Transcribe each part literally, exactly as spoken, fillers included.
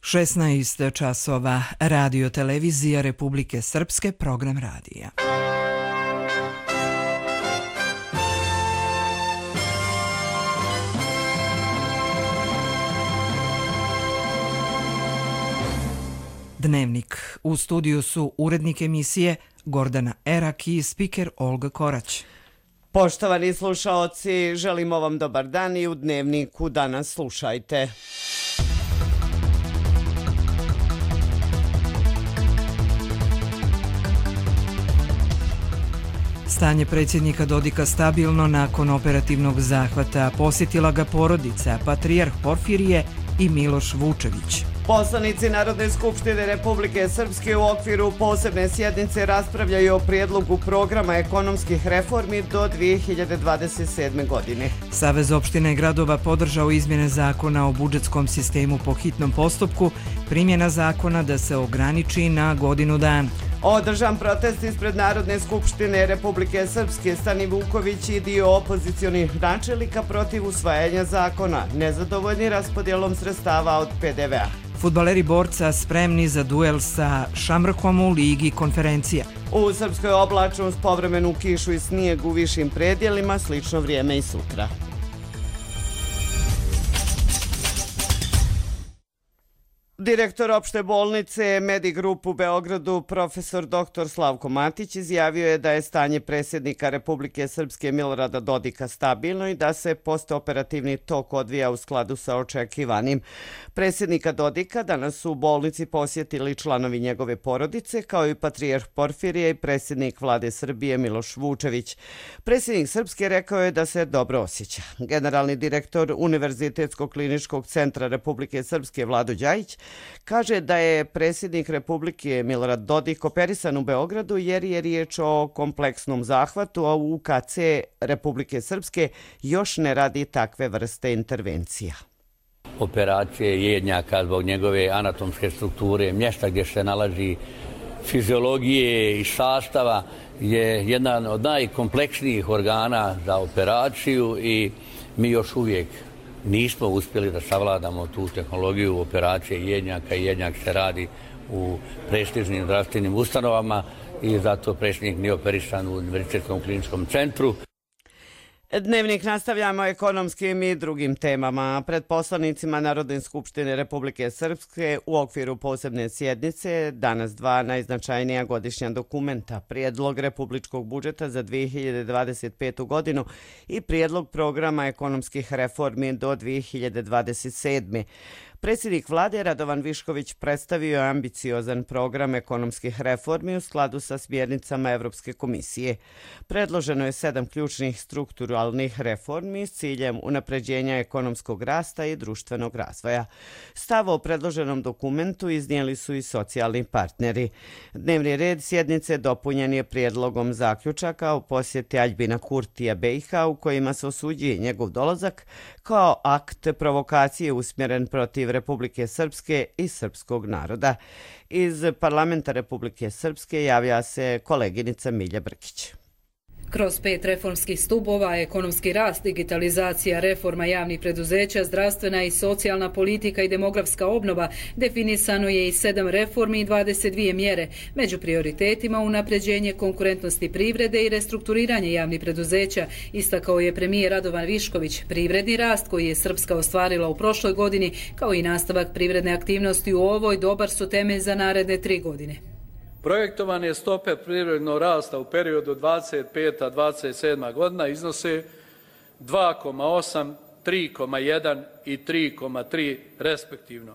šesnaest časova, Radio televizija Republike Srpske, program radija. Dnevnik. U studiju su urednik emisije Gordana Erak i spiker Olga Korać. Poštovani slušaoci, želimo vam dobar dan i u Dnevniku danas slušajte. Stanje predsjednika Dodika stabilno nakon operativnog zahvata. Posjetila ga porodica, patrijarh Porfirije i Miloš Vučević. Poslanici Narodne skupštine Republike Srpske u okviru posebne sjednice raspravljaju o prijedlogu programa ekonomskih reformi do dvije hiljade dvadeset sedme. godine. Savez opština i gradova podržao izmjene zakona o budžetskom sistemu po hitnom postupku, primjena zakona da se ograniči na godinu dana. Održan protest ispred Narodne skupštine Republike Srpske. Stani Vuković i dio opozicionih načelnika protiv usvajanja zakona, nezadovoljni raspodjelom sredstava od P D V-a. Fudbaleri Borca spremni za duel sa Šamrkom u Ligi konferencija. U Srpskoj oblačnost, povremenu kišu i snijeg u višim predjelima, slično vrijeme i sutra. Direktor opšte bolnice Medigrup u Beogradu, profesor doktor Slavko Matić, izjavio je da je stanje predsjednika Republike Srpske Milorada Dodika stabilno i da se postoperativni tok odvija u skladu sa očekivanim. Predsjednika Dodika danas su u bolnici posjetili članovi njegove porodice, kao i patrijarh Porfirije i predsjednik vlade Srbije Miloš Vučević. Predsjednik Srpske rekao je da se dobro osjeća. Generalni direktor Univerzitetskog kliničkog centra Republike Srpske Vlado Đajić kaže da je predsjednik Republike Milorad Dodik operisan u Beogradu jer je riječ o kompleksnom zahvatu, a u U K C Republike Srpske još ne radi takve vrste intervencija. Operacije jednjaka zbog njegove anatomske strukture, mjesta gdje se nalazi fiziologije i sastava je jedan od najkompleksnijih organa za operaciju i mi još uvijek nismo uspjeli da savladamo tu tehnologiju operacije jednjaka i jednjak se radi u prestižnim zdravstvenim ustanovama i zato predsjednik nije operisan u Univerzitetskom kliničkom centru. Dnevnik nastavljamo ekonomskim i drugim temama. Pred poslanicima Narodne skupštine Republike Srpske u okviru posebne sjednice danas dva najznačajnija godišnja dokumenta. Prijedlog republičkog budžeta za dvije hiljade dvadeset petu. godinu i prijedlog programa ekonomskih reformi do dvije hiljade dvadeset sedme. Predsjednik vlade Radovan Višković predstavio je ambiciozan program ekonomskih reformi u skladu sa smjernicama Evropske komisije. Predloženo je sedam ključnih strukturalnih reformi s ciljem unapređenja ekonomskog rasta i društvenog razvoja. Stav o predloženom dokumentu iznijeli su i socijalni partneri. Dnevni red sjednice dopunjen je prijedlogom zaključaka o posjeti Aljbina Kurtija B i H u kojima se osuđuje njegov dolazak kao akt provokacije usmjeren protiv Republike Srpske i srpskog naroda. Iz parlamenta Republike Srpske javlja se koleginica Milja Brkić. Kroz pet reformskih stubova, ekonomski rast, digitalizacija, reforma javnih preduzeća, zdravstvena i socijalna politika i demografska obnova, definisano je i sedam reformi i dvadeset dvije mjere. Među prioritetima unapređenje konkurentnosti privrede i restrukturiranje javnih preduzeća, istakao je premijer Radovan Višković. Privredni rast koji je Srpska ostvarila u prošloj godini, kao i nastavak privredne aktivnosti u ovoj, dobar su temelj za naredne tri godine. Projektovane stope privrednog rasta u periodu dvadeset peta do dvadeset sedma. godina iznose dva zarez osam, tri zarez jedan i tri zarez tri respektivno.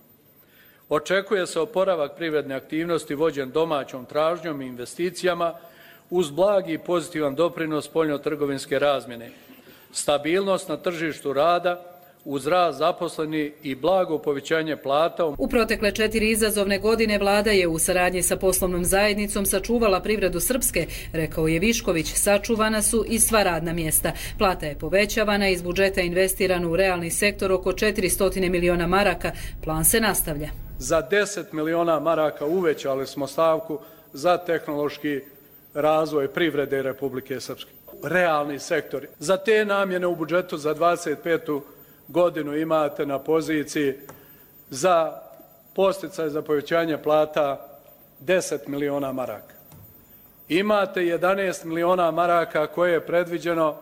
Očekuje se oporavak privredne aktivnosti vođen domaćom tražnjom i investicijama uz blagi i pozitivan doprinos spoljnotrgovinske razmjene, stabilnost na tržištu rada, uz rast zaposleni i blago povećanje plata. U protekle četiri izazovne godine vlada je u saradnji sa poslovnom zajednicom sačuvala privredu Srpske, rekao je Višković. Sačuvana su i sva radna mjesta. Plata je povećavana, iz budžeta investirano u realni sektor oko četiristo miliona maraka. Plan se nastavlja. Za deset miliona maraka uvećali smo stavku za tehnološki razvoj privrede Republike Srpske. Realni sektori. Za te namjene u budžetu za dvadeset petu. godinu imate na poziciji za posticaj za povećanje plata deset miliona maraka. Imate jedanaest miliona maraka koje je predviđeno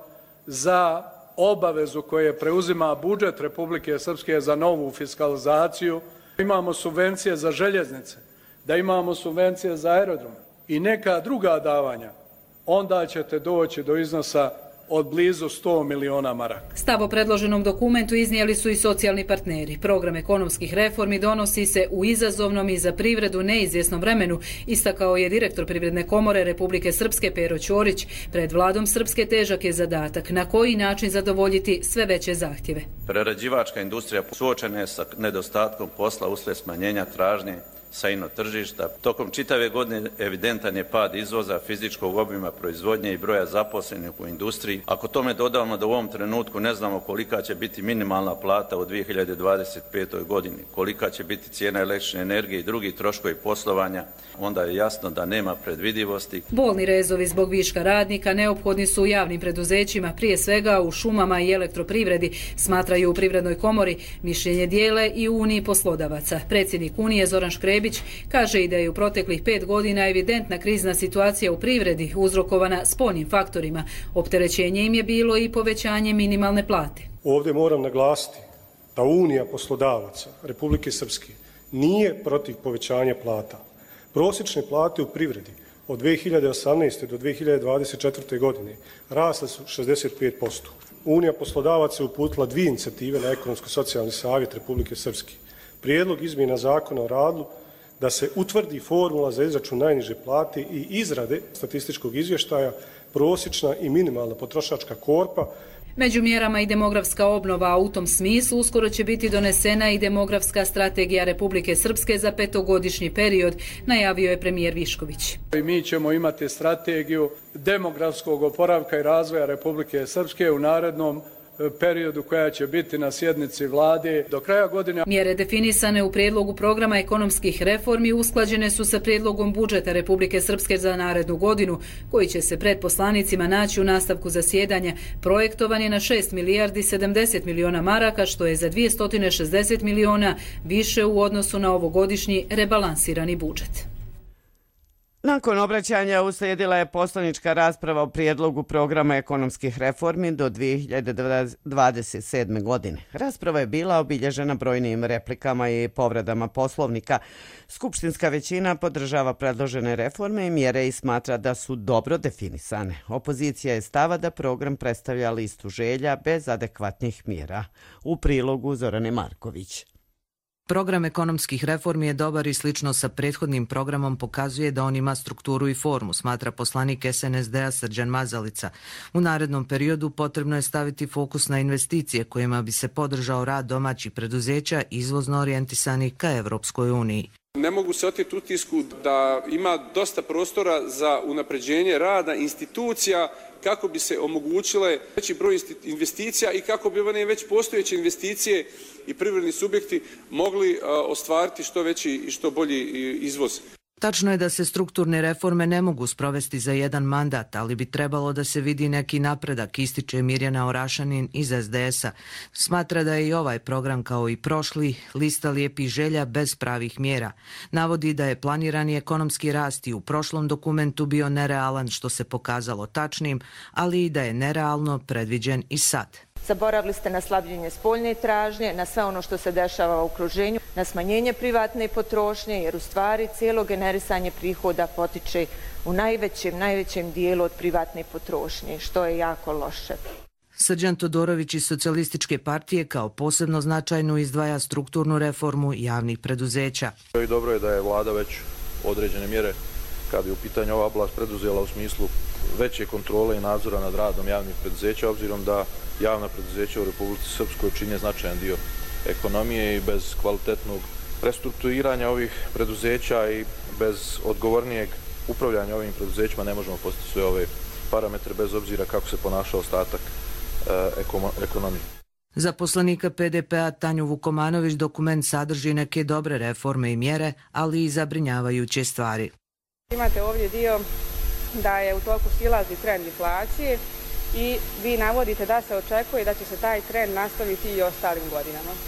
za obavezu koje preuzima budžet Republike Srpske za novu fiskalizaciju. Imamo subvencije za željeznice, da imamo subvencije za aerodrome i neka druga davanja, onda ćete doći do iznosa od blizu sto miliona maraka. Stav o predloženom dokumentu iznijeli su i socijalni partneri. Program ekonomskih reformi donosi se u izazovnom i za privredu neizvjesnom vremenu, istakao je direktor Privredne komore Republike Srpske Pero Ćorić. Pred vladom Srpske težak je zadatak na koji način zadovoljiti sve veće zahtjeve. Prerađivačka industrija suočena je sa nedostatkom posla uslijed smanjenja tražnje sa ino tržišta. Tokom čitave godine evidentan je pad izvoza, fizičkog obima proizvodnje i broja zaposlenih u industriji. Ako tome dodamo da u ovom trenutku ne znamo kolika će biti minimalna plata u dvije hiljade dvadeset petoj godini, kolika će biti cijena električne energije i drugi troškovi poslovanja, onda je jasno da nema predvidivosti. Bolni rezovi zbog viška radnika neophodni su u javnim preduzećima, prije svega u šumama i elektroprivredi, smatraju u Privrednoj komori. Mišljenje dijele i u Uniji poslodavaca. Predsjednik Unije Zoran Škrebić kaže i da je u proteklih pet godina evidentna krizna situacija u privredi uzrokovana spoljnim faktorima. Opterećenje im je bilo i povećanje minimalne plate. Ovdje moram naglasiti da Unija poslodavaca Republike Srpske nije protiv povećanja plata. Prosječne plate u privredi od dvije hiljade osamnaeste. do dvije hiljade dvadeset četvrte. godine rasle su šezdeset pet posto. Unija poslodavaca je uputila dvije inicijative na Ekonomsko-socijalni savjet Republike Srpske. Prijedlog izmjena zakona o radu da se utvrdi formula za izračun najniže plate i izrade statističkog izvještaja prosječna i minimalna potrošačka korpa. Među mjerama i demografska obnova, a u tom smislu uskoro će biti donesena i demografska strategija Republike Srpske za petogodišnji period, najavio je premijer Višković. Mi ćemo imati strategiju demografskog oporavka i razvoja Republike Srpske u narednom periodu koja će biti na sjednici vlade do kraja godine. Mjere definisane u prijedlogu programa ekonomskih reformi usklađene su sa prijedlogom budžeta Republike Srpske za narednu godinu, koji će se pred poslanicima naći u nastavku zasjedanja. Projektovan je na šest milijardi sedamdeset miliona maraka, što je za dvjesto šezdeset miliona više u odnosu na ovogodišnji rebalansirani budžet. Nakon obraćanja uslijedila je poslanička rasprava o prijedlogu programa ekonomskih reformi do dvije hiljade dvadeset sedme. godine. Rasprava je bila obilježena brojnim replikama i povredama poslovnika. Skupštinska većina podržava predložene reforme i mjere i smatra da su dobro definisane. Opozicija je stava da program predstavlja listu želja bez adekvatnih mjera. U prilogu Zorane Marković. Program ekonomskih reformi je dobar i slično sa prethodnim programom pokazuje da on ima strukturu i formu, smatra poslanik S N S D-a Srđan Mazalica. U narednom periodu potrebno je staviti fokus na investicije kojima bi se podržao rad domaćih preduzeća izvozno orijentisanih ka Evropskoj uniji. Ne mogu se oteti utisku da ima dosta prostora za unapređenje rada institucija kako bi se omogućile veći broj investicija i kako bi one već postojeće investicije i privredni subjekti mogli ostvariti što veći i što bolji izvoz. Tačno je da se strukturne reforme ne mogu sprovesti za jedan mandat, ali bi trebalo da se vidi neki napredak, ističe Mirjana Orašanin iz S D S-a. Smatra da je i ovaj program kao i prošli lista lijepih želja bez pravih mjera. Navodi da je planirani ekonomski rast i u prošlom dokumentu bio nerealan, što se pokazalo tačnim, ali i da je nerealno predviđen i sad. Zaboravili ste na slabljenje spoljne tražnje, na sve ono što se dešava u okruženju, na smanjenje privatne potrošnje, jer u stvari cijelo generisanje prihoda potiče u najvećem, najvećem dijelu od privatne potrošnje, što je jako loše. Srđan Todorović iz Socijalističke partije kao posebno značajnu izdvaja strukturnu reformu javnih preduzeća. I dobro je da je vlada već određene mjere kad je u pitanju ova oblast preduzela u smislu veće kontrole i nadzora nad radom javnih preduzeća, obzirom da javna preduzeća u Republici Srpskoj čine značajan dio ekonomije i bez kvalitetnog restrukturiranja ovih preduzeća i bez odgovornijeg upravljanja ovim preduzećima ne možemo postići sve ove parametre bez obzira kako se ponaša ostatak e, ekonomije. Za poslanika P D P-a Tanju Vukomanović dokument sadrži neke dobre reforme i mjere, ali i zabrinjavajuće stvari. Imate ovdje dio da je u toku silazni trend inflacije i vi navodite da se očekuje da će se taj trend nastaviti i ostalim godinama.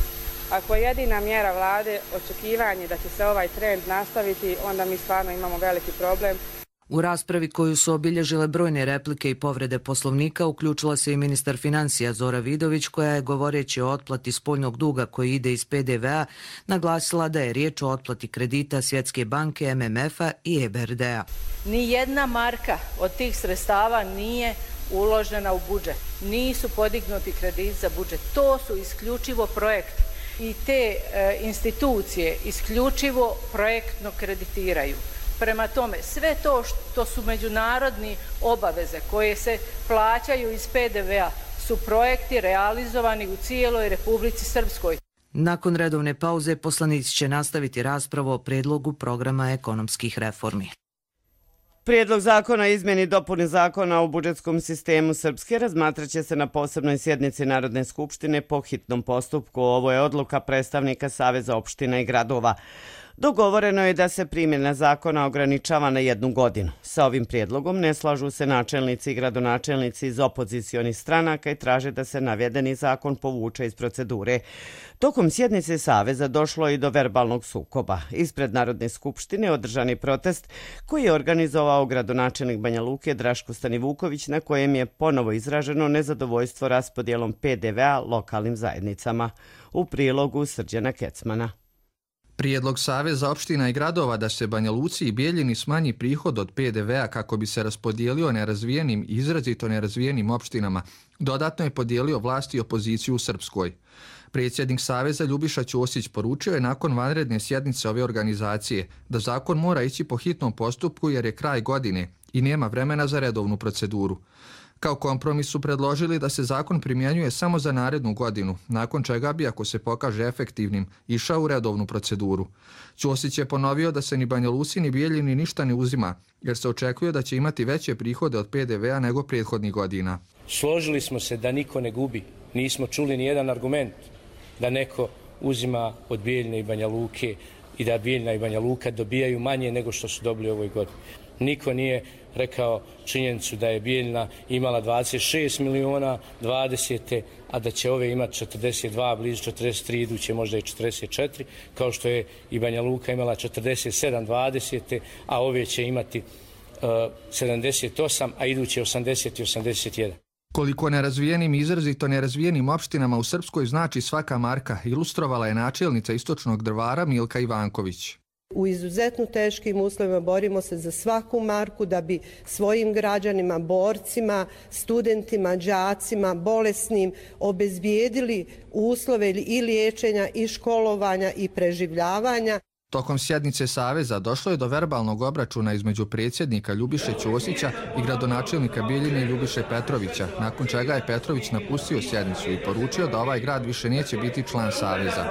Ako je jedina mjera vlade očekivanje da će se ovaj trend nastaviti, onda mi stvarno imamo veliki problem. U raspravi koju su obilježile brojne replike i povrede poslovnika uključila se i ministar financija Zora Vidović, koja je, govoreći o otplati spoljnog duga koji ide iz P D V-a, naglasila da je riječ o otplati kredita Svjetske banke, M M F-a i E B R D-a. Ni jedna marka od tih sredstava nije uložena u budžet. Nisu podignuti krediti za budžet. To su isključivo projekti i te e, institucije isključivo projektno kreditiraju. Prema tome, sve to što su međunarodni obaveze koje se plaćaju iz P D V-a su projekti realizovani u cijeloj Republici Srpskoj. Nakon redovne pauze poslanici će nastaviti raspravu o predlogu programa ekonomskih reformi. Prijedlog zakona o izmjeni i dopuni zakona o budžetskom sistemu Srpske razmatraće se na posebnoj sjednici Narodne skupštine po hitnom postupku. Ovo je odluka predstavnika Saveza opština i gradova. Dogovoreno je da se primjena zakona ograničava na jednu godinu. Sa ovim prijedlogom ne slažu se načelnici i gradonačelnici iz opozicionih stranaka i traže da se navedeni zakon povuče iz procedure. Tokom sjednice Saveza došlo je i do verbalnog sukoba. Ispred Narodne skupštine održan je protest koji je organizovao gradonačelnik Banja Luke Draško Stanivuković, na kojem je ponovo izraženo nezadovoljstvo raspodjelom P D V-a lokalnim zajednicama. U prilogu Srđana Kecmana. Prijedlog Saveza opština i gradova da se Banja Luci i Bijeljini smanji prihod od P D V-a kako bi se raspodijelio nerazvijenim i izrazito nerazvijenim opštinama, dodatno je podijelio vlast i opoziciju u Srpskoj. Predsjednik Saveza Ljubiša Ćosić poručio je nakon vanredne sjednice ove organizacije da zakon mora ići po hitnom postupku jer je kraj godine i nema vremena za redovnu proceduru. Kao kompromis su predložili da se zakon primjenjuje samo za narednu godinu, nakon čega bi, ako se pokaže efektivnim, išao u redovnu proceduru. Ćosić je ponovio da se ni Banja Luci ni Bijeljini ništa ne uzima, jer se očekuje da će imati veće prihode od P D V-a nego prethodnih godina. Složili smo se da niko ne gubi. Nismo čuli ni jedan argument da neko uzima od Bijeljine i Banja Luke i da Bijeljina i Banja Luka dobijaju manje nego što su dobili u ovoj godini. Niko nije rekao činjenicu da je Bijeljina imala dvadeset šest miliona dvadesete, a da će ove imati četrdeset dva, blizu četrdeset tri, iduće možda i četrdeset četiri, kao što je i Banja Luka imala četrdeset sedam dvadesete, a ove će imati uh, sedamdeset osam, a iduće osamdeset i osamdeset jedan. Koliko nerazvijenim i izrazito nerazvijenim opštinama u Srpskoj znači svaka marka, ilustrovala je načelnica Istočnog Drvara Milka Ivanković. U izuzetno teškim uslovima borimo se za svaku marku da bi svojim građanima, borcima, studentima, đacima, bolesnim obezbijedili uslove i liječenja i školovanja i preživljavanja. Tokom sjednice Saveza došlo je do verbalnog obračuna između predsjednika Ljubiše Ćosića i gradonačelnika Bijeljine Ljubiše Petrovića, nakon čega je Petrović napustio sjednicu i poručio da ovaj grad više neće biti član Saveza.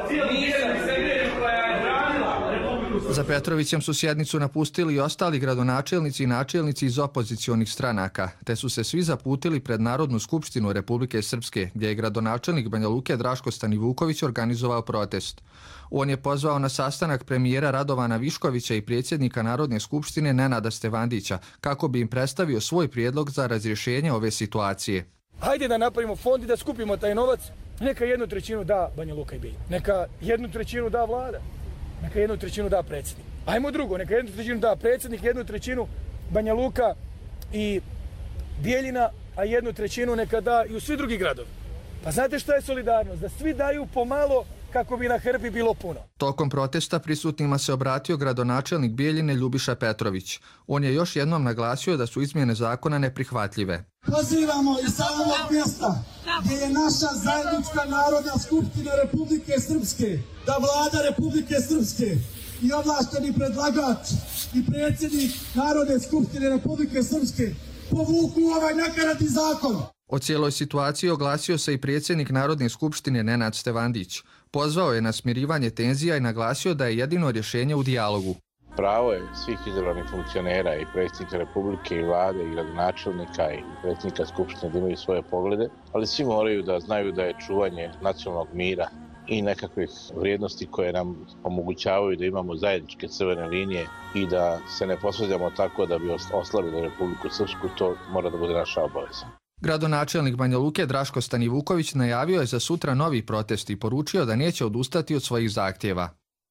Za Petrovićem su sjednicu napustili i ostali gradonačelnici i načelnici iz opozicionih stranaka, te su se svi zaputili pred Narodnu skupštinu Republike Srpske, gdje je gradonačelnik Banja Luke Draško Stanivuković organizovao protest. On je pozvao na sastanak premijera Radovana Viškovića i predsjednika Narodne skupštine Nenada Stevandića, kako bi im predstavio svoj prijedlog za razrješenje ove situacije. Hajde da napravimo fond i da skupimo taj novac. Neka jednu trećinu da Banja Luka i Bijeljina. Neka jednu trećinu da vlada. Neka jednu trećinu da predsjednik. Ajmo drugo, neka jednu trećinu da predsjednik, jednu trećinu Banja Luka i Bijeljina, a jednu trećinu neka da i u svi drugi gradovi. Pa znate šta je solidarnost? Da svi daju pomalo kako bi na hrbi bilo puno. Tokom protesta prisutnima se obratio gradonačelnik Bijeljine Ljubiša Petrović. On je još jednom naglasio da su izmjene zakona neprihvatljive. Pozivamo iz samog mjesta gdje je naša zajednička Narodna skupština Republike Srpske, da vlada Republike Srpske i ovlašteni predlagač i predsjednik Narodne skupštine Republike Srpske povuku ovaj nakaradni zakon. O cijeloj situaciji oglasio se i predsjednik Narodne skupštine Nenad Stevandić. Pozvao je na smirivanje tenzija i naglasio da je jedino rješenje u dijalogu. Pravo je svih izabranih funkcionera i predsjednika Republike i vlade i gradonačelnika i predsjednika Skupštine da imaju svoje poglede, ali svi moraju da znaju da je čuvanje nacionalnog mira i nekakvih vrijednosti koje nam omogućavaju da imamo zajedničke crvene linije i da se ne posvađamo tako da bi oslabili Republiku Srpsku, to mora da bude naša obaveza. Gradonačelnik Banja Luke Draško Stanivuković najavio je za sutra novi protest i poručio da neće odustati od svojih zahtjeva.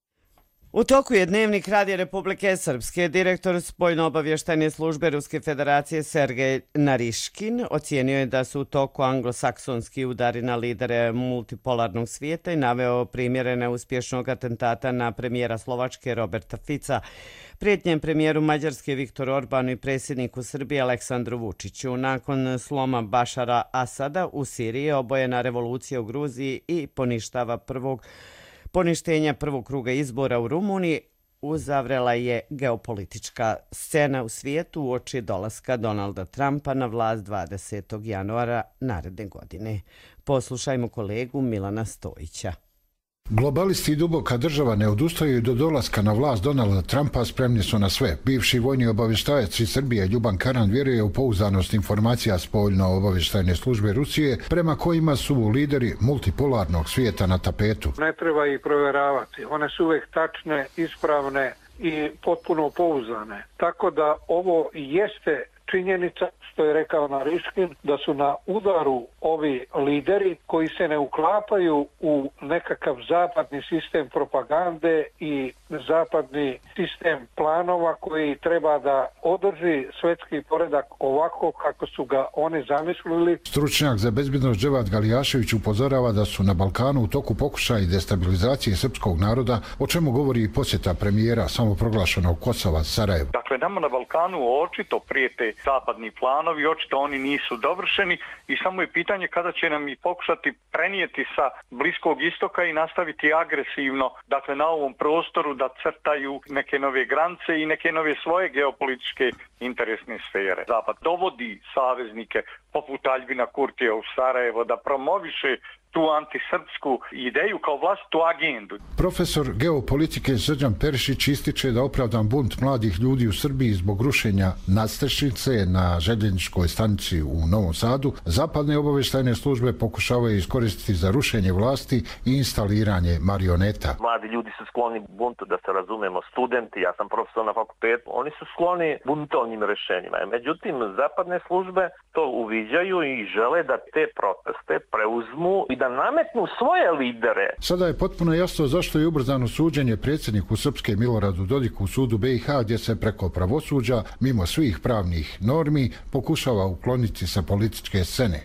U toku je Dnevnik Radija Republike Srpske. Direktor Spoljno-obavještajne službe Ruske federacije Sergej Nariškin ocijenio je da su u toku anglosaksonski udari na lidere multipolarnog svijeta i naveo primjere neuspješnog atentata na premijera Slovačke Roberta Fica, prijetnjem premijeru Mađarske Viktor Orbanu i predsjedniku Srbije Aleksandru Vučiću. Nakon sloma Bašara Asada u Siriji obojena revolucija u Gruziji i poništava prvog Poništenja prvog kruga izbora u Rumuniji uzavrela je geopolitička scena u svijetu uoči dolaska Donalda Trumpa na vlast dvadesetog januara naredne godine. Poslušajmo kolegu Milana Stojića. Globalisti i duboka država ne odustaju do dolaska na vlast Donalda Trumpa, spremni su na sve. Bivši vojni obavještajac iz Srbije Ljuban Karan vjeruje u pouzdanost informacija spoljno-obavještajne službe Rusije, prema kojima su lideri multipolarnog svijeta na tapetu. Ne treba ih provjeravati. One su uvijek tačne, ispravne i potpuno pouzdane. Tako da ovo jeste činjenica, što je rekao Nariškin, da su na udaru ovi lideri koji se ne uklapaju u nekakav zapadni sistem propagande i zapadni sistem planova koji treba da održi svjetski poredak ovako kako su ga oni zamislili. Stručnjak za bezbjednost Dževad Galijašević upozorava da su na Balkanu u toku pokušaja destabilizacije srpskog naroda, o čemu govori i posjeta premijera samoproglašenog Kosova Sarajevo. Dakle, nama na Balkanu očito prijete zapadni planovi, očito oni nisu dovršeni i samo je pitanje kada će nam i pokušati prenijeti sa Bliskog istoka i nastaviti agresivno, dakle na ovom prostoru da crtaju neke nove granice i neke nove svoje geopolitičke interesne sfere. Zapad dovodi saveznike poput Aljbina Kurtija u Sarajevo da promoviše tu antisrpsku ideju kao vlastitu agendu. Profesor geopolitike Srđan Perišić ističe da opravdan bunt mladih ljudi u Srbiji zbog rušenja nadstrešnice na željezničkoj stanici u Novom Sadu zapadne obavještajne službe pokušavaju iskoristiti za rušenje vlasti i instaliranje marioneta. Mladi ljudi su skloni buntu, da se razumemo, studenti, ja sam profesor na fakultetu, oni su skloni buntovnim rješenjima. Međutim, zapadne službe to uviđaju i žele da te proteste preuzmu i da nametnu svoje lidere. Sada je potpuno jasno zašto je ubrzano suđenje predsjedniku Srpske Miloradu Dodiku u sudu B i H, gdje se preko pravosuđa, mimo svih pravnih normi, pokušava ukloniti sa političke scene.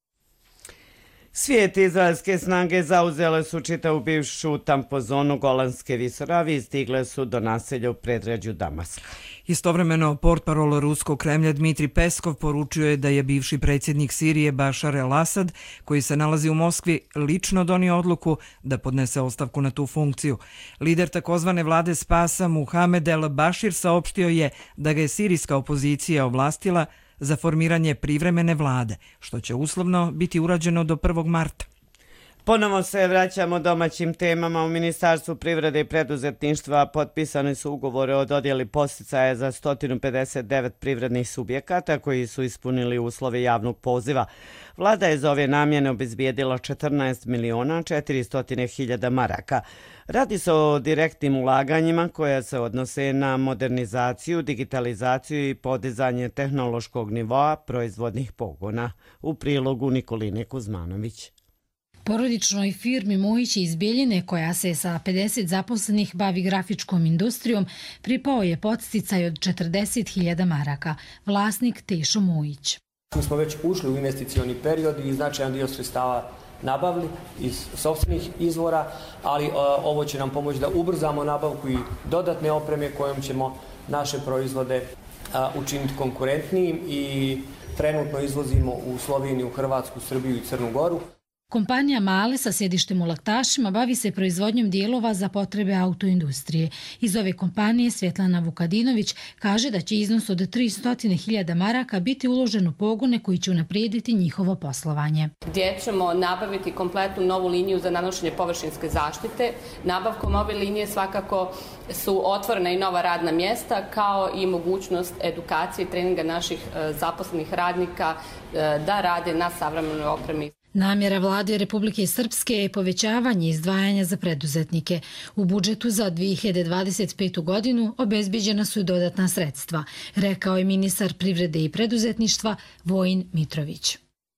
Svijet izraelske snage zauzele su čitavu bivšu tampozonu Golanske visoravni i stigle su do naselja u predgrađu Damaska. Istovremeno, portparol ruskog Kremlja Dmitrij Peskov poručio je da je bivši predsjednik Sirije Bašar el-Asad, koji se nalazi u Moskvi, lično donio odluku da podnese ostavku na tu funkciju. Lider takozvane vlade spasa Muhamed el-Bashir saopštio je da ga je sirijska opozicija ovlastila za formiranje privremene vlade, što će uslovno biti urađeno do prvog marta. Ponovo se vraćamo domaćim temama. U Ministarstvu privrede i preduzetništva potpisani su ugovore o dodjeli podsticaja za sto pedeset devet privrednih subjekata koji su ispunili uslove javnog poziva. Vlada je za ove namjene obezbijedila četrnaest miliona četiristo hiljada maraka. Radi se o direktnim ulaganjima koja se odnose na modernizaciju, digitalizaciju i podizanje tehnološkog nivoa proizvodnih pogona. U prilogu Nikoline Kuzmanović. Porodičnoj firmi Mujić iz Bijeljine, koja se sa pedeset zaposlenih bavi grafičkom industrijom, pripao je podsticaj od četrdeset hiljada maraka. Vlasnik Tešo Mujić. Mi smo već ušli u investicioni period i značajan dio sredstava nabavili iz sopstvenih izvora, ali ovo će nam pomoći da ubrzamo nabavku i dodatne opreme kojom ćemo naše proizvode učiniti konkurentnijim i trenutno izvozimo u Sloveniju, Hrvatsku, Srbiju i Crnu Goru. Kompanija Male sa sjedištem u Laktašima bavi se proizvodnjom dijelova za potrebe autoindustrije. Iz ove kompanije Svjetlana Vukadinović kaže da će iznos od tristo hiljada maraka biti uložen u pogone koji će unaprijediti njihovo poslovanje. Gdje ćemo nabaviti kompletnu novu liniju za nanošenje površinske zaštite. Nabavkom ove linije svakako su otvorena i nova radna mjesta, kao i mogućnost edukacije i treninga naših zaposlenih radnika da rade na savremenoj opremi. Namjera vlade Republike Srpske je povećavanje izdvajanja za preduzetnike. U budžetu za dvije hiljade dvadeset petu. godinu obezbiđena su i dodatna sredstva, rekao je ministar privrede i preduzetništva Vojin Mitrović.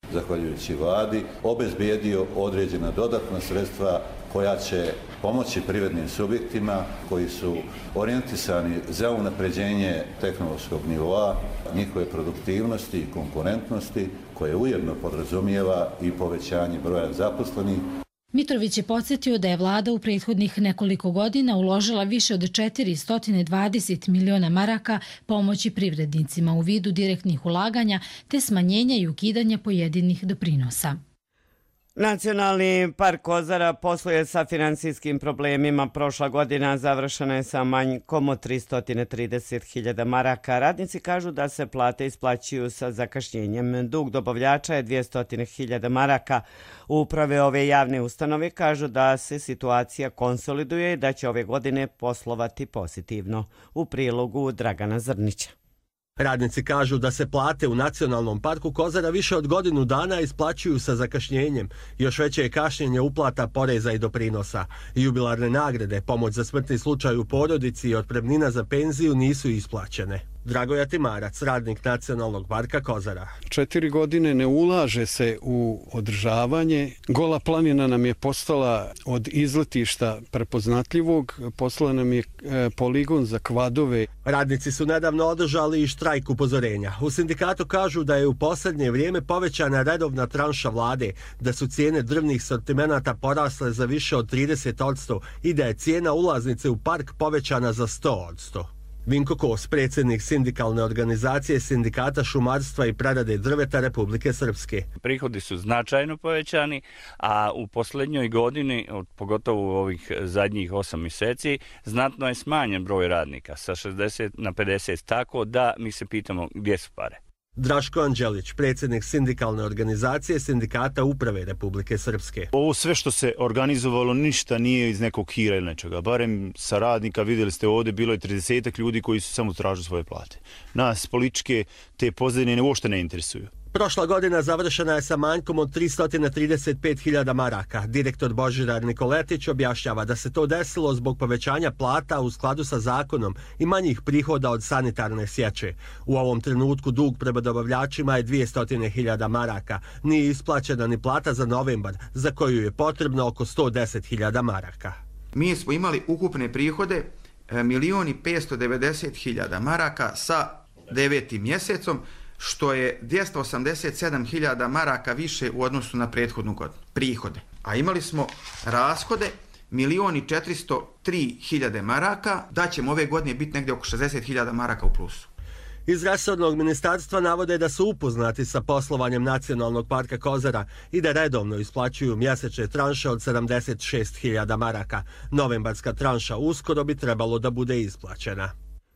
zahvaljujući vladi, obezbijedio određena dodatna sredstva koja će pomoći privrednim subjektima koji su orijentisani za unapređenje tehnološkog nivoa, njihove produktivnosti i konkurentnosti, koje ujedno podrazumijeva i povećanje broja zaposlenih. Mitrović je podsjetio da je vlada u prethodnih nekoliko godina uložila više od četiristo dvadeset miliona maraka pomoći privrednicima u vidu direktnih ulaganja te smanjenja i ukidanja pojedinih doprinosa. Nacionalni park Kozara posluje sa finansijskim problemima. Prošla godina završena je sa manjkom od tristo trideset hiljada maraka. Radnici kažu da se plate isplaćuju sa zakašnjenjem. Dug dobavljača je dvjesto hiljada maraka. Uprave ove javne ustanove kažu da se situacija konsoliduje i da će ove godine poslovati pozitivno. U prilogu Dragana Zrnića. Radnici kažu da se plate u Nacionalnom parku Kozara više od godinu dana isplaćuju sa zakašnjenjem. Još veće je kašnjenje uplata poreza i doprinosa. Jubilarne nagrade, pomoć za smrtni slučaj u porodici i otpremnina za penziju nisu isplaćene. Dragoja Timarac, radnik Nacionalnog parka Kozara. Četiri godine ne ulaže se u održavanje. Gola planina nam je postala od izletišta prepoznatljivog, postala nam je poligon za kvadove. Radnici su nedavno održali i štrajk upozorenja. U sindikatu kažu da je u posljednje vrijeme povećana redovna tranša vlade, da su cijene drvnih sortimenata porasle za više od trideset posto i da je cijena ulaznice u park povećana za sto posto. Vinko Kos, predsjednik sindikalne organizacije Sindikata šumarstva i prerade drveta Republike Srpske. Prihodi su značajno povećani, a u posljednjoj godini, pogotovo u ovih zadnjih osam mjeseci, znatno je smanjen broj radnika sa šezdeset na pedeset, tako da mi se pitamo gdje su pare. Draško Anđelić, predsjednik sindikalne organizacije Sindikata uprave Republike Srpske. Ovo sve što se organizovalo ništa nije iz nekog hira ili nečega. Barem sa radnika, vidjeli ste ovdje, bilo je tridesetak ljudi koji su samo tražili svoje plate. Nas političke te pozadine uopšte ne interesuju. Prošla godina završena je sa manjkom od tristo trideset pet hiljada maraka. Direktor Božidar Nikoletić objašnjava da se to desilo zbog povećanja plata u skladu sa zakonom i manjih prihoda od sanitarne sječe. U ovom trenutku dug prema dobavljačima je dvjesto hiljada maraka. Nije isplaćena ni plata za novembar, za koju je potrebno oko sto deset hiljada maraka. Mi smo imali ukupne prihode milion i petsto devedeset hiljada maraka sa devetim mjesecom, što je dvjesto osamdeset sedam hiljada maraka više u odnosu na prethodnu godinu. Prihode. A imali smo rashode milion i četiristo tri hiljade maraka, da ćemo ove godine biti negdje oko šezdeset hiljada maraka u plusu. Iz resornog ministarstva navode da su upoznati sa poslovanjem Nacionalnog parka Kozara i da redovno isplaćuju mjesečne tranše od sedamdeset šest hiljada maraka. Novembarska tranša uskoro bi trebalo da bude isplaćena.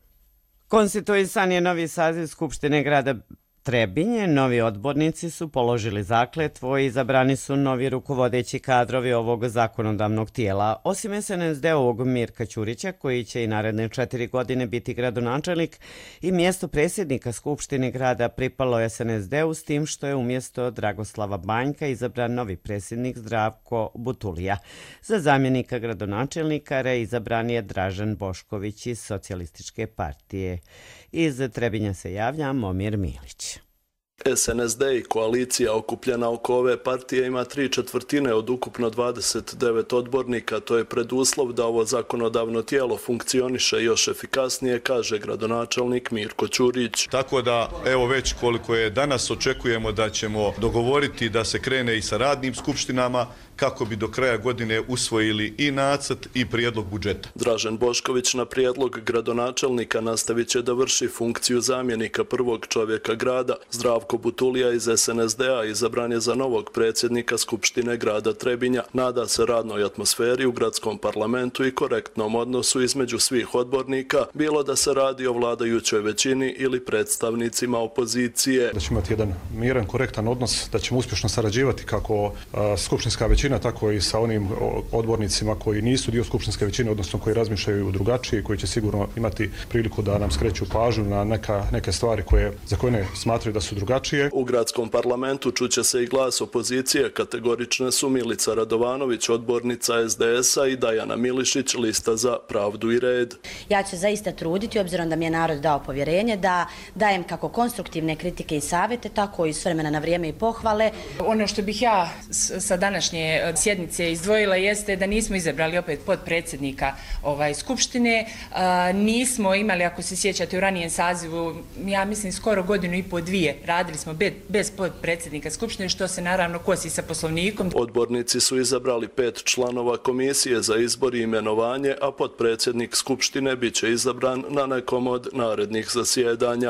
Konstituisan je novi saziv Skupštine grada Trebinje. Novi odbornici su položili zakletvu i izabrani su novi rukovodeći kadrovi ovog zakonodavnog tijela. Osim es en es de-ovog Mirka Ćurića, koji će i naredne četiri godine biti gradonačelnik, i mjesto predsjednika Skupštine grada pripalo es en es de-u, s tim što je umjesto Dragoslava Banjka izabran novi predsjednik Zdravko Butulija. Za zamjenika gradonačelnika reizabran je Dražen Bošković iz Socijalističke partije. Iz Trebinja se javlja Momir Milić. es en es de i koalicija okupljena oko ove partije ima tri četvrtine od ukupno dvadeset devet odbornika. To je preduslov da ovo zakonodavno tijelo funkcioniše još efikasnije, kaže gradonačelnik Mirko Ćurić. Tako da, evo već koliko je danas, očekujemo da ćemo dogovoriti da se krene i sa radnim skupštinama, kako bi do kraja godine usvojili i nacrt i prijedlog budžeta. Dražen Bošković na prijedlog gradonačelnika nastavit će da vrši funkciju zamjenika prvog čovjeka grada. Zdravko Butulija iz es en es de-a izabran je za novog predsjednika Skupštine grada Trebinja. Nada se radnoj atmosferi u gradskom parlamentu i korektnom odnosu između svih odbornika, bilo da se radi o vladajućoj većini ili predstavnicima opozicije. Da ćemo imati jedan miran, korektan odnos, da ćemo uspješno sarađivati kako a, skupštinska većina, tako i sa onim odbornicima koji nisu dio skupštinske većine, odnosno koji razmišljaju drugačije, koji će sigurno imati priliku da nam skreću pažnju na neka, neke stvari koje, za koje ne smatraju da su drugačije. drugačije. U gradskom parlamentu čuće se i glas opozicije, kategorične su Milica Radovanović, odbornica es de es-a, i Dajana Milišić, lista za pravdu i red. Ja ću zaista truditi, obzirom da mi je narod dao povjerenje, da dajem kako konstruktivne kritike i savjete, tako i s vremena na vrijeme i pohvale. Ono što bih ja sa današnje sjednice izdvojila jeste da nismo izabrali opet podpredsjednika ovaj, Skupštine. Nismo imali, ako se sjećate, u ranijem sazivu, ja mislim skoro godinu i po dvije, radili smo bez, bez podpredsjednika Skupštine, što se naravno kosi sa poslovnikom. Odbornici su izabrali pet članova komisije za izbor i imenovanje, a podpredsjednik Skupštine bit će izabran na nekom od narednih zasjedanja.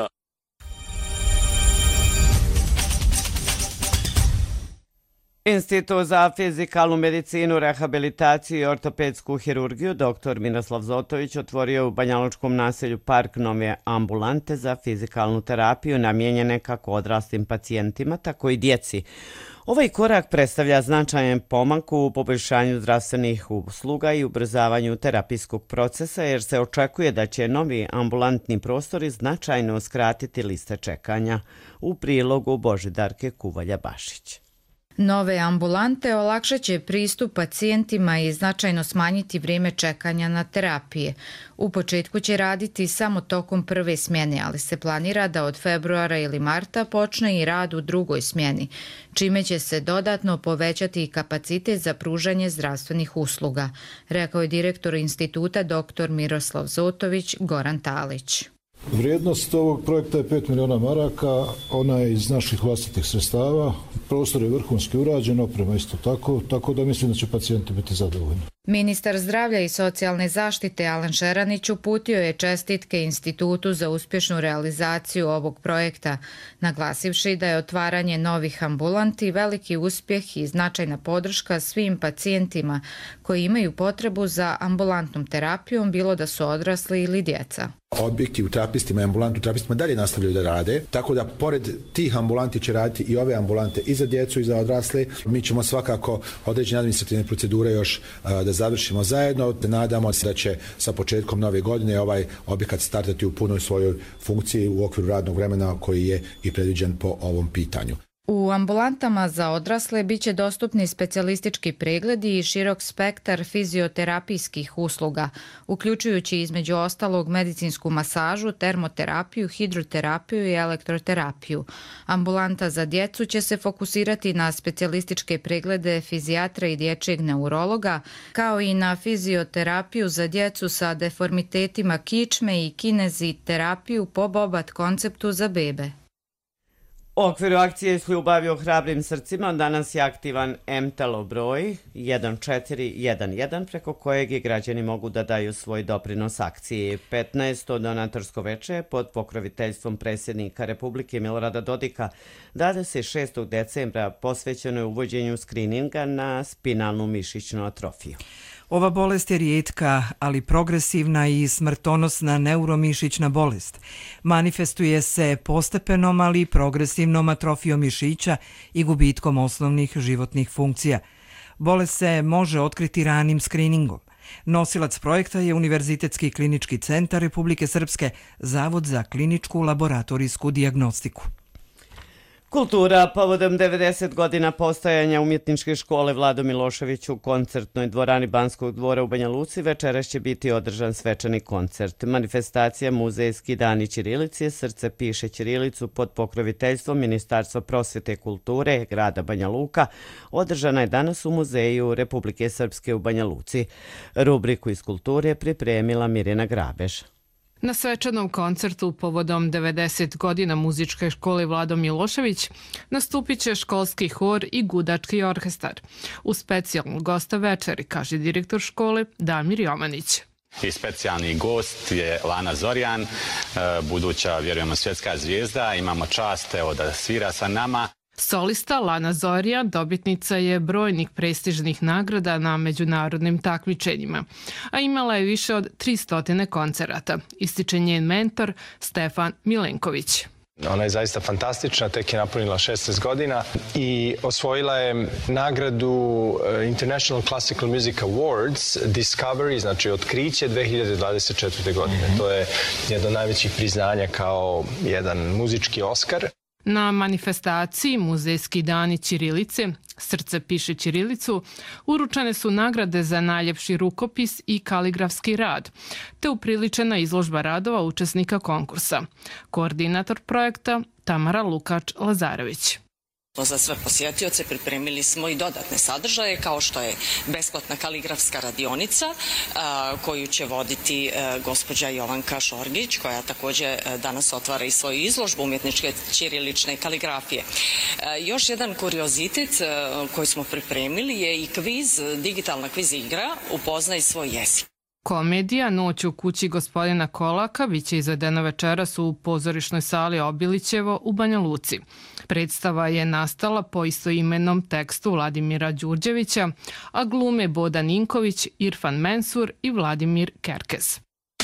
Institut za fizikalnu medicinu, rehabilitaciju i ortopedsku hirurgiju doktor Miroslav Zotović otvorio u banjalučkom naselju Park nove ambulante za fizikalnu terapiju namijenjene kako odraslim pacijentima, tako i djeci. Ovaj korak predstavlja značajan pomak u poboljšanju zdravstvenih usluga i ubrzavanju terapijskog procesa, jer se očekuje da će novi ambulantni prostori značajno skratiti liste čekanja. U prilogu Božidarke Kuvalja-Bašić. Nove ambulante olakšat će pristup pacijentima i značajno smanjiti vrijeme čekanja na terapije. U početku će raditi samo tokom prve smjene, ali se planira da od februara ili marta počne i rad u drugoj smjeni, čime će se dodatno povećati i kapacitet za pružanje zdravstvenih usluga, rekao je direktor instituta doktor Miroslav Zotović Goran Talić. Vrijednost ovog projekta je pet miliona maraka, ona je iz naših vlastitih sredstava, prostor je vrhunski urađen, oprema isto tako, tako da mislim da će pacijenti biti zadovoljni. Ministar zdravlja i socijalne zaštite Alen Šeranić uputio je čestitke institutu za uspješnu realizaciju ovog projekta, naglasivši da je otvaranje novih ambulanti veliki uspjeh i značajna podrška svim pacijentima koji imaju potrebu za ambulantnom terapijom, bilo da su odrasli ili djeca. Objekti u terapistima i ambulantu terapistima dalje nastavljaju da rade, tako da pored tih ambulanti će raditi i ove ambulante i za djecu i za odrasle. Mi ćemo svakako određene administrativne procedure još a, da završimo zajedno. Nadamo se da će sa početkom nove godine ovaj objekat startati u punoj svojoj funkciji u okviru radnog vremena koji je i predviđen po ovom pitanju. U ambulantama za odrasle bit će dostupni specijalistički pregledi i širok spektar fizioterapijskih usluga, uključujući između ostalog medicinsku masažu, termoterapiju, hidroterapiju i elektroterapiju. Ambulanta za djecu će se fokusirati na specijalističke preglede fizijatra i dječjeg neurologa, kao i na fizioterapiju za djecu sa deformitetima kičme i kineziterapiju po Bobat konceptu za bebe. U okviru akcije s ljubavi o hrabrim srcima danas je aktivan em te el o broj jedan četiri jedan jedan preko kojeg i građani mogu da daju svoj doprinos akciji. petnaesto donatorsko veče pod pokroviteljstvom predsjednika Republike Milorada Dodika dvadeset šestog decembra posvećeno je uvođenju skrininga na spinalnu mišićnu atrofiju. Ova bolest je rijetka, ali progresivna i smrtonosna neuromišićna bolest. Manifestuje se postepenom, ali progresivnom atrofijom mišića i gubitkom osnovnih životnih funkcija. Bolest se može otkriti ranim skriningom. Nosilac projekta je Univerzitetski klinički centar Republike Srpske, Zavod za kliničku laboratorijsku dijagnostiku. Kultura povodom devedeset godina postojanja umjetničke škole Vlado Milošević u koncertnoj dvorani Banskog dvora u Banja Luci večeras će biti održan svečani koncert. Manifestacija Muzejski dani ćirilice Srce piše ćirilicu pod pokroviteljstvom Ministarstva prosvjete i kulture grada Banja Luka održana je danas u Muzeju Republike Srpske u Banja Luci. Rubriku iz kulture pripremila Mirjana Grabež. Na svečanom koncertu povodom devedeset godina muzičke škole Vlado Milošević nastupit će školski hor i gudački orkestar. U specijalnu gosta večeri, kaže direktor škole Damir Jovanić. I specijalni gost je Lana Zorjan, buduća, vjerujemo, svjetska zvijezda. Imamo čast evo, da svira sa nama. Solista Lana Zorjan dobitnica je brojnih prestižnih nagrada na međunarodnim takmičenjima, a imala je više od tristo koncerata, ističe njen mentor Stefan Milenković. Ona je zaista fantastična, tek je napunila šesnaest godina i osvojila je nagradu International Classical Music Awards Discovery, znači otkriće dve hiljade dvadeset četvrte. godine. To je jedno od najvećih priznanja kao jedan muzički Oskar. Na manifestaciji Muzejski dani ćirilice, Srce piše ćirilicu, uručene su nagrade za najljepši rukopis i kaligrafski rad, te upriličena izložba radova učesnika konkursa. Koordinator projekta Tamara Lukač-Lazarević. Za sve posjetioce pripremili smo i dodatne sadržaje kao što je besplatna kaligrafska radionica koju će voditi gospođa Jovanka Šorgić, koja također danas otvara i svoju izložbu umjetničke ćirilične kaligrafije. Još jedan kuriozitet koji smo pripremili je i kviz, digitalna kviz igra Upoznaj svoj jezik. Komedija Noć u kući gospodina Kolaka biće izvedena večeras u pozorišnoj sali Obilićevo u Banja Luci. Predstava je nastala po istoimenom tekstu Vladimira Đurđevića, a glume Boda Ninković, Irfan Mensur i Vladimir Kerkez.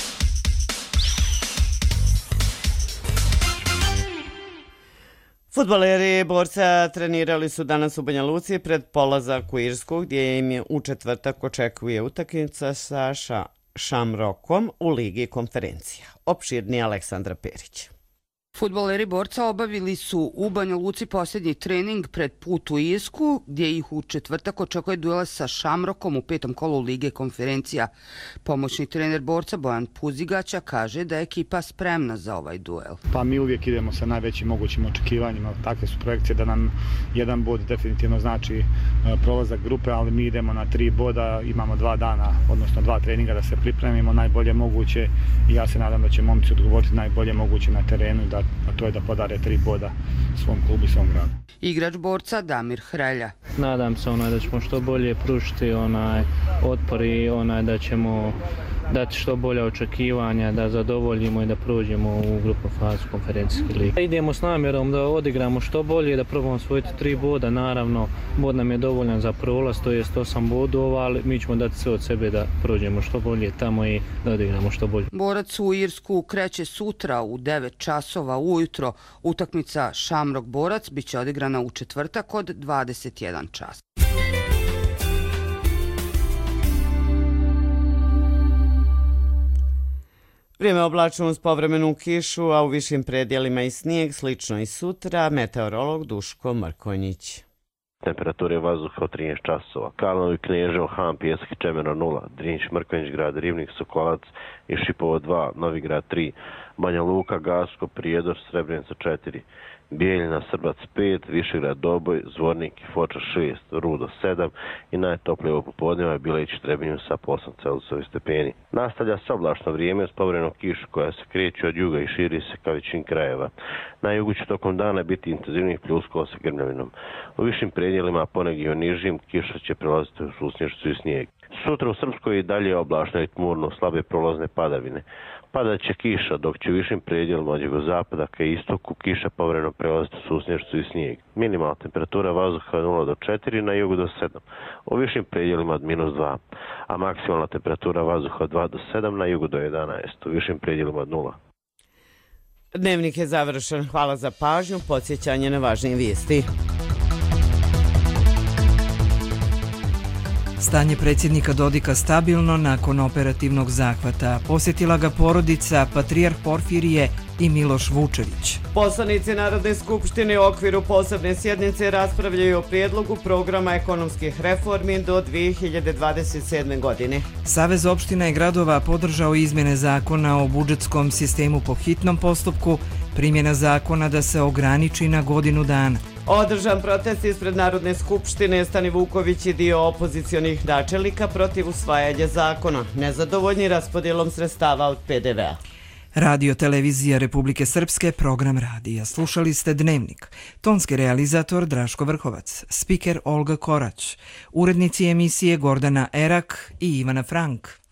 Fudbaleri Borca trenirali su danas u Banja Luci pred polazak u Irsku, gdje im je u četvrtak očekuje utakmica sa Shamrockom u Ligi konferencija. Opširni Aleksandra Perić. Fudbaleri Borca obavili su u Banja Luci posljednji trening pred put u Irsku, gdje ih u četvrtak očekuje duela sa Shamrockom u petom kolu Lige konferencija. Pomoćni trener Borca Bojan Puzigaća kaže da je ekipa spremna za ovaj duel. Pa mi uvijek idemo sa najvećim mogućim očekivanjima. Takve su projekcije da nam jedan bod definitivno znači prolazak grupe, ali mi idemo na tri boda, imamo dva dana, odnosno dva treninga da se pripremimo najbolje moguće i ja se nadam da će momci odgovoriti najbolje moguće na terenu, da a to je da podare tri boda svom klubu i svom gradu. Igrač Borca Damir Hrelja. Nadam se onaj da ćemo što bolje pružiti onaj otpor i onaj da ćemo dati što bolje očekivanja, da zadovoljimo i da prođemo u grupnu fazu konferencijske lige. Idemo s namjerom da odigramo što bolje, da probamo osvojiti tri boda, naravno bod nam je dovoljan za prolaz, to jest osam bodova, ali mi ćemo dati sve od sebe da prođemo što bolje tamo i da odigramo što bolje. Borac u Irsku kreće sutra u devet časova ujutro. Utakmica Shamrock Borac biće odigrana u četvrtak od dvadeset jedan čas. Vrijeme oblačno uz povremenu kišu, a u višim predjelima i snijeg, slično i sutra, meteorolog Duško Mrkonjić. Temperature vazduha od trinaest časova. Kalnovi, Kneževo, Han, Pjesak i Čemerno nula. Drinć, Mrkonjić, grad Rivnik, Sokolac i Šipovo dva, Novigrad tri. Banja Luka, Gasko, Prijedor, Srebrenica četiri. Bijeljina, Srbac pet, Višegrad, Doboj, Zvornik i Foča šest, Rudo sedam i najtoplije ovo popodneva je Bileć i Trebinju sa osam Celzijusovih stepeni. Nastavlja se oblačno vrijeme s povremenom kišu koja se kreće od juga i širi se ka većini krajeva. Na jugu će tokom dana biti intenzivnih pljuskova sa grmljavinom. U višim predjelima, ponegdje u nižim, kiša će prelaziti u susnježicu i snijeg. Sutra u Srpskoj i dalje oblačno i tmurno, slabe prolazne padavine. Padat će kiša, dok će u višim predjelima od jugozapada ka istoku kiša povremeno prelaziti u susnježicu i snijeg. Minimalna temperatura vazduha je nula do četiri, na jugu do sedam, u višim predjelima od minus dva, a maksimalna temperatura vazduha od dva do sedam, na jugu do jedanaest, u višim predjelima od nula. Dnevnik je završen. Hvala za pažnju. Podsjećanje na važnije vijesti. Stanje predsjednika Dodika stabilno nakon operativnog zahvata. Posjetila ga porodica Patrijarh Porfirije i Miloš Vučević. Poslanici Narodne skupštine u okviru posebne sjednice raspravljaju o prijedlogu programa ekonomskih reformi do dvije hiljade dvadeset sedme. godine. Savez opština i gradova podržao izmjene zakona o budžetskom sistemu po hitnom postupku, primjena zakona da se ograniči na godinu dana. Održan protest ispred Narodne skupštine, Stani Vuković i dio opozicionih načelnika protiv usvajanja zakona, nezadovoljni raspodjelom sredstava od pe de vea. Radio Televizija Republike Srpske, program radija. Slušali ste Dnevnik. Tonski realizator Draško Vrhovac, spiker Olga Korać, urednici emisije Gordana Erak i Ivana Frank.